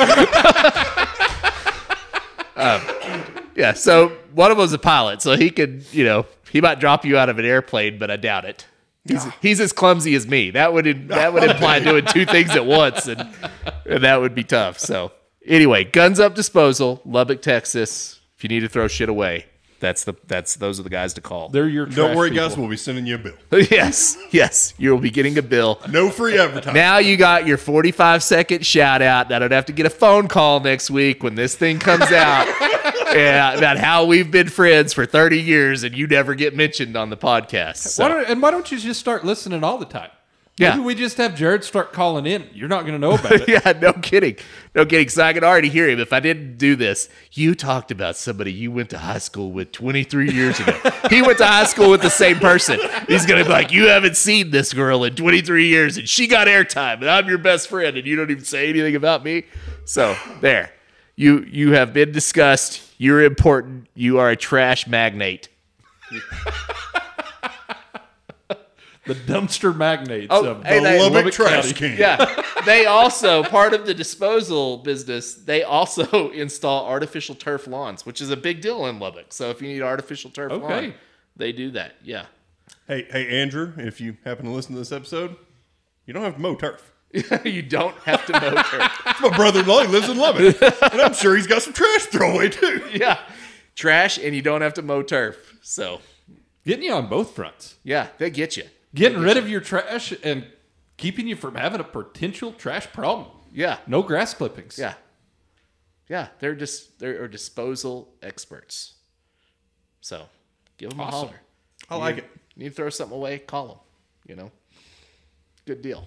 um, yeah, so one of them's a pilot, so he could, you know, he might drop you out of an airplane, but I doubt it. He's he's as clumsy as me. That would that would imply doing two things at once, and, and that would be tough. So anyway, Guns Up Disposal, Lubbock, Texas. If you need to throw shit away, that's the that's those are the guys to call. They're your trash Don't worry, people. guys. We'll be sending you a bill. yes, yes, you'll be getting a bill. No free advertising. Now you got your forty-five second shout out. I don't have to get a phone call next week when this thing comes out. Yeah, about how we've been friends for thirty years and you never get mentioned on the podcast. So. Why don't, and why don't you just start listening all the time? Yeah. Maybe we just have Jared start calling in. You're not going to know about it. Yeah, no kidding. No kidding. So I can already hear him. If I didn't do this, you talked about somebody you went to high school with twenty-three years ago. He went to high school with the same person. He's going to be like, you haven't seen this girl in twenty-three years, and she got airtime, and I'm your best friend, and you don't even say anything about me. So there. You, you have been discussed. You're important. You are a trash magnate. The dumpster magnates Oh, of hey, the they- Lubbock, Lubbock Trash County. King. Yeah, they also, part of the disposal business, they also install artificial turf lawns, which is a big deal in Lubbock. So if you need artificial turf Okay. lawn, they do that. Yeah. Hey, hey, Andrew, if you happen to listen to this episode, you don't have to mow turf. You don't have to mow turf. It's my brother-in-law. He lives in Lubbock, and I'm sure he's got some trash to throw away too. Yeah. Trash, and you don't have to mow turf. So, Getting you on both fronts. yeah, they get you. Getting rid of your trash and keeping you from having a potential trash problem. Yeah. No grass clippings. Yeah. Yeah, they're just they're disposal experts. So, give them a Awesome. holler. I like You it. need to throw something away, call them. You know, good deal.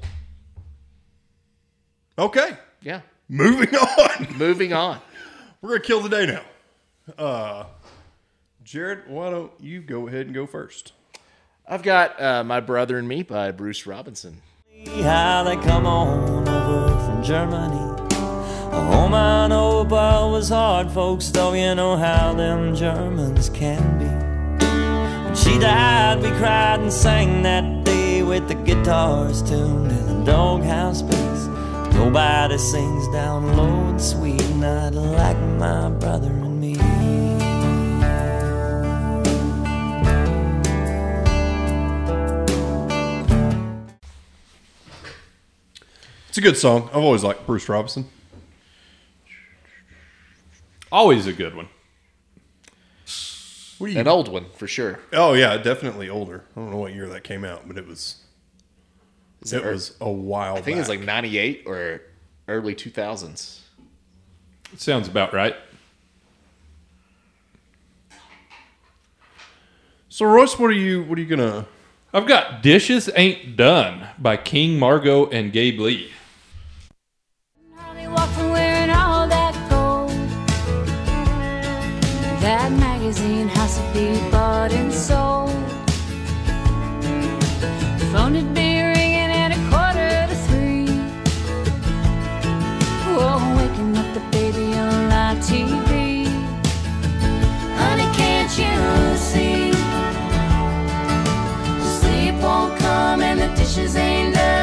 Okay, Yeah. moving on. Moving on. We're gonna kill the day now. Uh, Jared, why don't you go ahead and go first? I've got uh, My Brother and Me by Bruce Robinson. How they come on over from Germany. Oh, my know it was hard, folks, though you know how them Germans can be. When she died, we cried and sang that day with the guitars tuned in the doghouse bass. Nobody sings down low and sweet, not like my brother and me. It's a good song. I've always liked Bruce Robinson. Always a good one. What do you? An old one, for sure. Oh yeah, definitely older. I don't know what year that came out, but it was. Is It it- was a while. I think it's like ninety-eight or early two thousands. Sounds about right. So Royce, what are you? What are you gonna? I've got Dishes Ain't Done by King Margo and Gabe Lee. How they walk from wearing all that gold. That magazine has to be bought and sold. The phone would be ringing at a quarter to three. Oh, waking up the baby on live T V. Honey, can't you see? Sleep won't come and the dishes ain't done.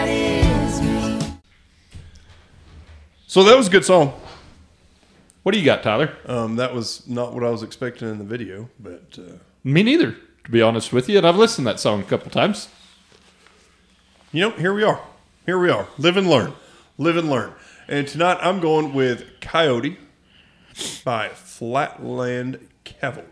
is me. So that was a good song. What do you got, Tyler? Um, that was not what I was expecting in the video, but uh, Me neither, to be honest with you. And I've listened to that song a couple times. you know, here we are. Here we are. Live and learn. Live and learn. And tonight I'm going with Coyote by Flatland Cavalry.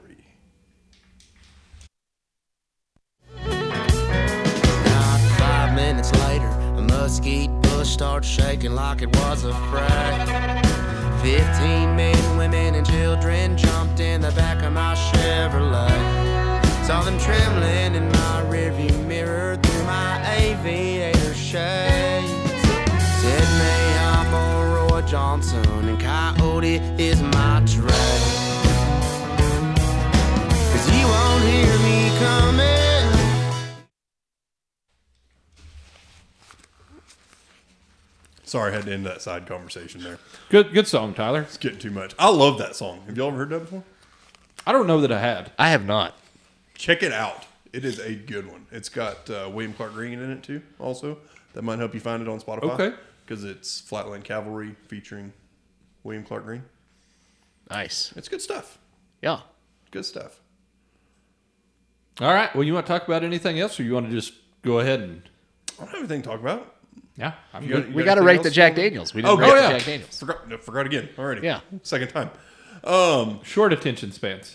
Not five minutes later, a mesquite bush starts shaking like it was a fray. Fifteen men, women, and children jumped in the back of my Chevrolet. Saw them trembling in my rearview mirror through my aviator shades. Said, "May I'm a Roy Johnson, and Coyote is my trade. 'Cause you won't hear me coming." Sorry, I had to end that side conversation there. Good good song, Tyler. It's getting too much. I love that song. Have y'all ever heard that before? I don't know that I had. I have not. Check it out. It is a good one. It's got uh, William Clark Green in it too. Also, that might help you find it on Spotify. Okay. Because it's Flatland Cavalry featuring William Clark Green. Nice. It's good stuff. Yeah. Good stuff. All right. Well, you want to talk about anything else, or you want to just go ahead and... I don't have anything to talk about. Yeah, I'm You good. got- you We got got to anything rate else the you Jack wanna- Daniels. We didn't Oh, rate oh, the yeah. Jack Daniels. Forgot, no, forgot again already. Yeah. Second time. Um, Short attention spans.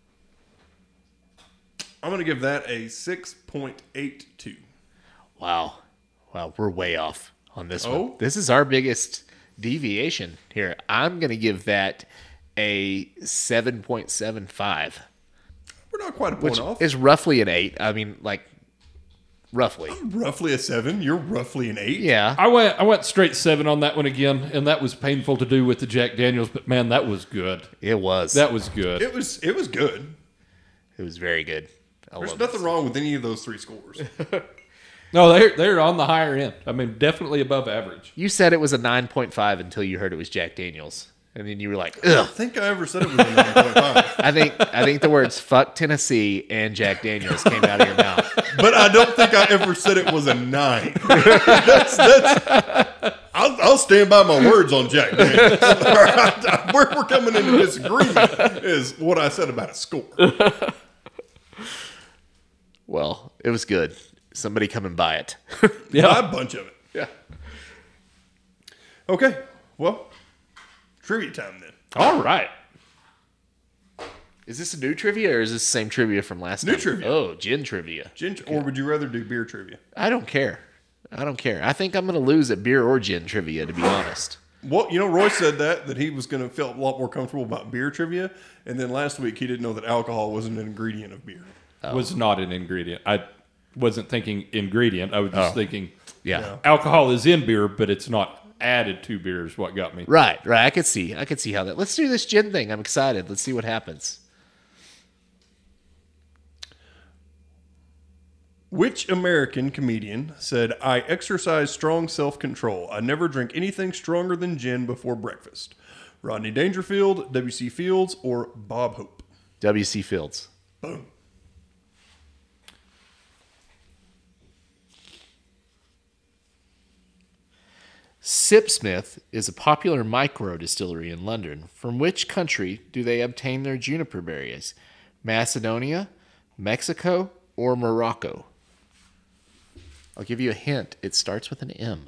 I'm going to give that a six point eight two. Wow. Wow, we're way off on this Oh? one. This is our biggest deviation here. I'm going to give that a seven point seven five, We're not quite a point which off. is roughly an eight. I mean, like, roughly. Roughly a seven. You're roughly an eight. Yeah. I went I went straight seven on that one again, and that was painful to do with the Jack Daniels, but man, that was good. It was. That was good. It was it was good. It was very good. I There's love nothing this. wrong with any of those three scores. No, they're they're on the higher end. I mean, definitely above average. You said it was a nine point five until you heard it was Jack Daniels. And then you were like, I don't ugh. think I ever said it was a nine point five. I think I think the words fuck Tennessee and Jack Daniels came out of your mouth. But I don't think I ever said it was a nine. that's that's. I'll, I'll stand by my words on Jack Daniels. All right? Where we're coming into disagreement is what I said about a score. Well, it was good. Somebody come and buy it. Buy a bunch of it. Yeah. Okay. Well, trivia time then. All right. Is this a new trivia or is this the same trivia from last New time? trivia. Oh, gin trivia. Gin, or would you rather do beer trivia? I don't care. I don't care. I think I'm going to lose at beer or gin trivia, to be honest. Well, you know, Roy said that that he was going to feel a lot more comfortable about beer trivia, and then last week he didn't know that alcohol wasn't an ingredient of beer. Was not an ingredient. I wasn't thinking ingredient. I was just Oh. thinking Yeah. Yeah. alcohol is in beer, but it's not added to beer is what got me. Right, right. I could see. I could see how that. Let's do this gin thing. I'm excited. Let's see what happens. Which American comedian said, "I exercise strong self-control. I never drink anything stronger than gin before breakfast"? Rodney Dangerfield, W C Fields, or Bob Hope? W C Fields. Boom. Sipsmith is a popular micro distillery in London. From which country do they obtain their juniper berries? Macedonia, Mexico, or Morocco? I'll give you a hint. It starts with an M.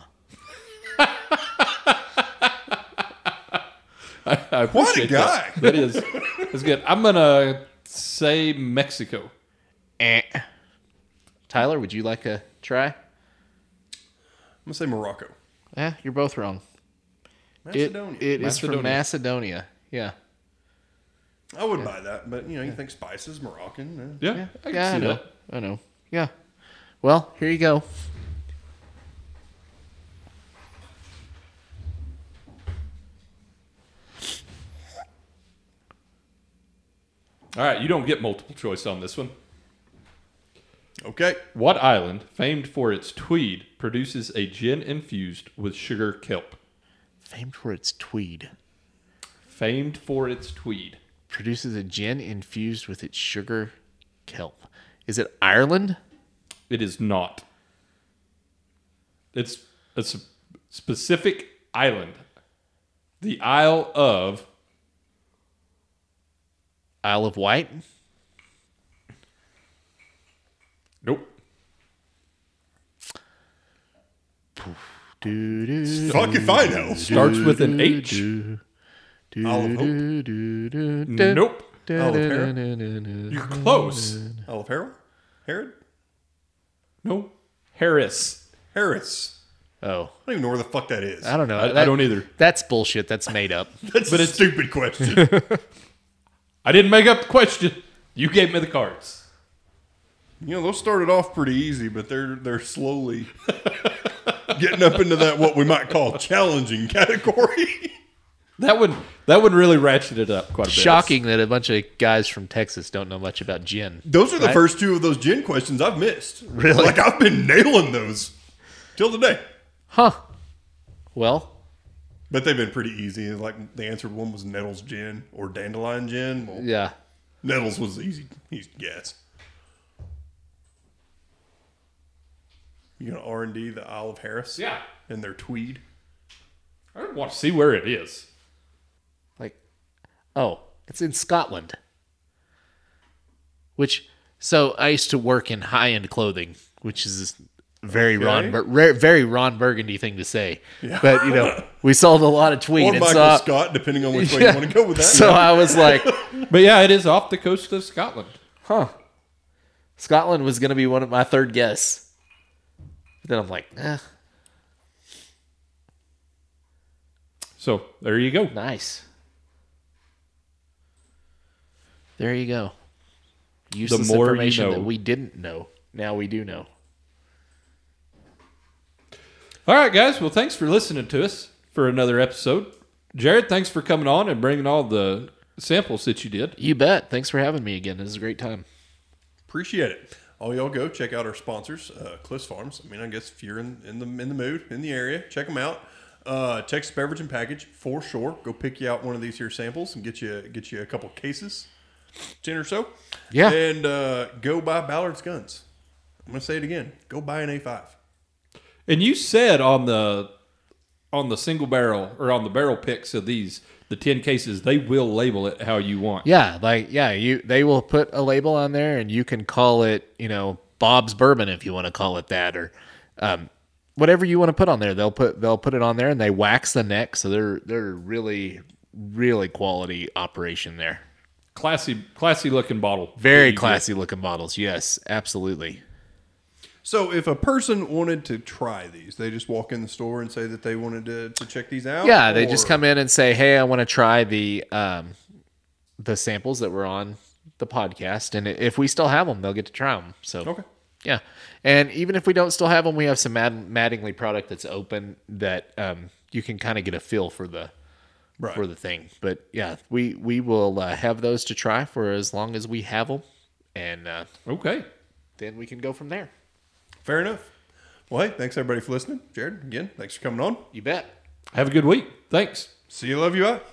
I What a appreciate guy. That. that is that's good. I'm gonna say Mexico. Eh. Tyler, would you like a try? I'm gonna say Morocco. Eh, you're both wrong. It, Macedonia. it is from Macedonia. Macedonia. Yeah. I would buy that, but you know, you think spices, Moroccan. eh. Yeah, I can Yeah, I see know. that. I know. Yeah. Well, here you go. All right, you don't get multiple choice on this one. Okay. What island, famed for its tweed, produces a gin infused with sugar kelp? Famed for its tweed. Famed for its tweed. Produces a gin infused with its sugar kelp. Is it Ireland? It is not. It's a s- specific island. The Isle of... Isle of Wight. Nope. Fuck if I know. Starts with an H. Isle of Hope. Nope. Isle of Hera. You're close. Isle of Herald? Herod? No. Harris. Harris. Oh, I don't even know where the fuck that is. I don't know. I, I That- don't either. That's bullshit. That's made up. That's But a it's- stupid question. I didn't make up the question. You gave me the cards. You know, those started off pretty easy, but they're they're slowly getting up into that what we might call challenging category. That one, that one really ratcheted it up quite a bit. Shocking that a bunch of guys from Texas don't know much about gin. Those are the Right? first two of those gin questions I've missed. Really? Like I've been nailing those till today. Huh. Well, But they've been pretty easy. Like the answered one was Nettles gin or Dandelion gin. Well, yeah. Nettles was the easy, easy guess. You know, R and D, the Isle of Harris. Yeah. And their tweed. I don't want to see where it is. Like, oh, it's in Scotland. Which, so I used to work in high-end clothing, which is very Okay. Ron, Bur- rare- very Ron Burgundy thing to say. But you know, we sold a lot of tweed, Or and Michael so, Scott, depending on which way Yeah. you want to go with that. so I was like, But yeah, it is off the coast of Scotland. huh. Scotland was going to be one of my third guess. But then I'm like, eh, So there you go. nice. There you go. Useless more you information know. that we didn't know. Now we do know. All right, guys. Well, thanks for listening to us for another episode. Jared, thanks for coming on and bringing all the samples that you did. You bet. Thanks for having me again. This is a great time. Appreciate it. All y'all go check out our sponsors, uh, Cliffs Farms. I mean, I guess if you're in, in the in the mood, in the area, check them out. Uh, Texas Beverage and Package for sure. Go pick you out one of these here samples and get you get you a couple cases, ten or so. Yeah. And uh, go buy Ballard's guns. I'm gonna say it again. Go buy an A five. And you said on the on the single barrel or on the barrel picks of these, the ten cases, they will label it how you want. Yeah, like yeah, you they will put a label on there, and you can call it, you know, Bob's Bourbon if you want to call it that, or um, whatever you want to put on there. They'll put they'll put it on there, and they wax the neck, so they're they're really really quality operation there. Classy, classy looking bottle. Very that you classy looking bottles. Yes, absolutely. So if a person wanted to try these, they just walk in the store and say that they wanted to, to check these out? Yeah, they just Or- come in and say, "Hey, I want to try the um, the samples that were on the podcast," and if we still have them, they'll get to try them. So Okay. yeah, and even if we don't still have them, we have some Mad- Mattingly product that's open that um, you can kind of get a feel for the Right. for the thing. But yeah, we we will uh, have those to try for as long as we have them, and uh, Okay. then we can go from there. Fair enough. Well, hey, thanks everybody for listening. Jared, again, thanks for coming on. You bet. Have a good week. Thanks. See you, love you out.